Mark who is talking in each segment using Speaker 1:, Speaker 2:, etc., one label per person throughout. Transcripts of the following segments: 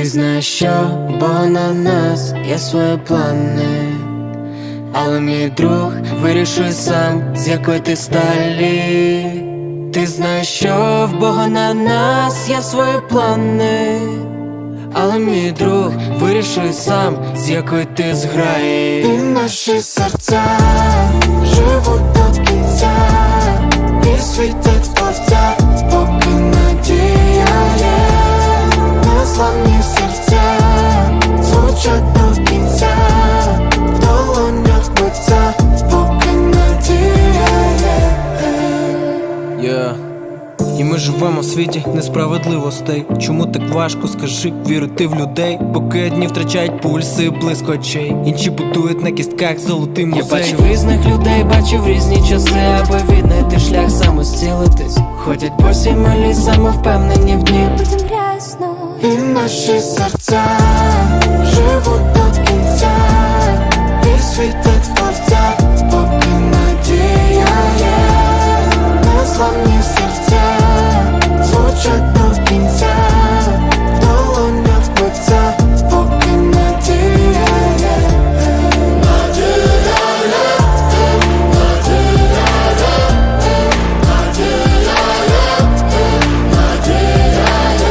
Speaker 1: Ти знаєш, що у Бога на нас є свої плани, але мій друг вирішує сам, з якої ти сталі. Ти знаєш, що в Бога на нас є свої плани, але мій друг вирішує сам, з якої ти зграї.
Speaker 2: І наші серця живуть до кінця, і світять спортя, поки надія є. Незламні серця звучать до кінця, в долонях биться, поки надія є.
Speaker 3: І ми живемо в світі несправедливостей. Чому так важко, скажи, вірити в людей? Поки одні втрачають пульси, близько очей, інші будують на кістках золотий музей.
Speaker 1: Я бачив різних людей, бачив різні часи, аби віднайти шлях самостілитись. Ходять босі малі, самовпевнені в дні.
Speaker 2: І наші серця живуть до кінця, і світять спортя, поки надія є. Незламні серця звучать до кінця, в долонях биться, поки надія є. Надія є, надія є, надія є, надія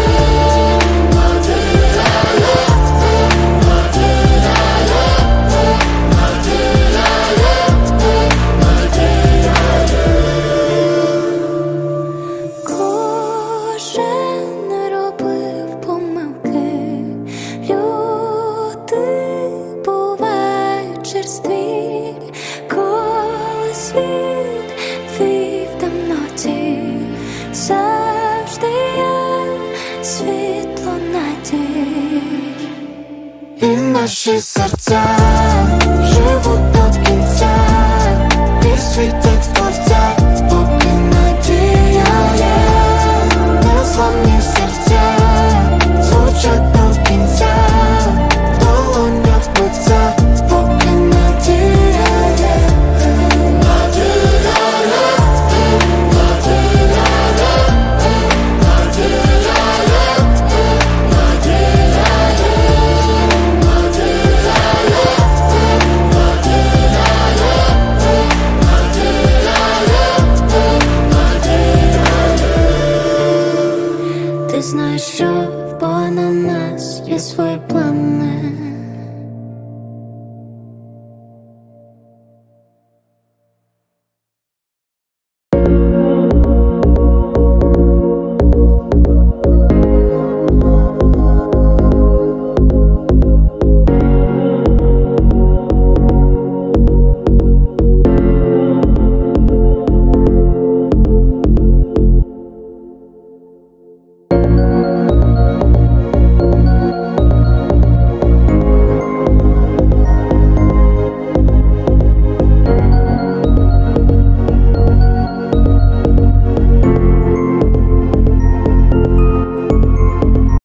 Speaker 4: завжди є світло надії.
Speaker 2: І наші серця